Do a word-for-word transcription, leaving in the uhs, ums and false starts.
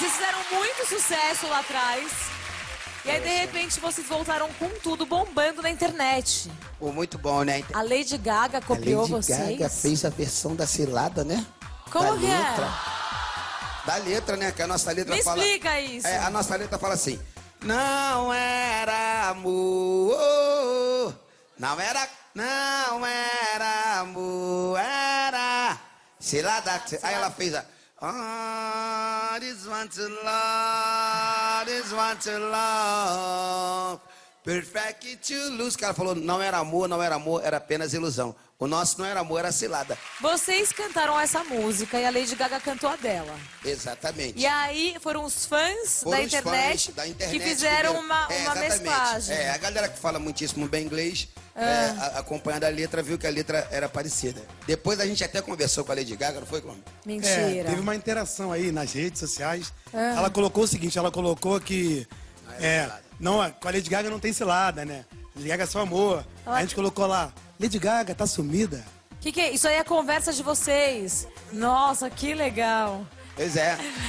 Vocês fizeram muito sucesso lá atrás. E aí, de repente, vocês voltaram com tudo, bombando na internet. Pô, muito bom, né? A Lady Gaga copiou a Lady vocês? Gaga fez a versão da cilada, né? Como da que letra. é? Da letra, né? Que a nossa letra Me fala... explica isso. É, a nossa letra fala assim... Não era amor... Não era... Não era amor... Era... Cilada... Aí ela fez a... Oh, this one to love, this one to love, perfect to lose. O cara falou, não era amor, não era amor, era apenas ilusão. O nosso não era amor, era cilada. Vocês cantaram essa música e a Lady Gaga cantou a dela. Exatamente. E aí foram os fãs, Foram da, os internet fãs da internet que fizeram viram- uma, É, uma exatamente. mesclagem. É, a galera que fala muitíssimo bem inglês, é, a- acompanhando a letra, viu que a letra era parecida. Depois a gente até conversou com a Lady Gaga, não foi, Clome? Mentira. É, teve uma interação aí nas redes sociais. Ah. Ela colocou o seguinte, ela colocou que... É, não, com a Lady Gaga não tem cilada, né? Lady Gaga é só amor. Ela- A gente colocou lá, Lady Gaga tá sumida. Que que é? Isso aí é a conversa de vocês. Nossa, que legal. Pois é.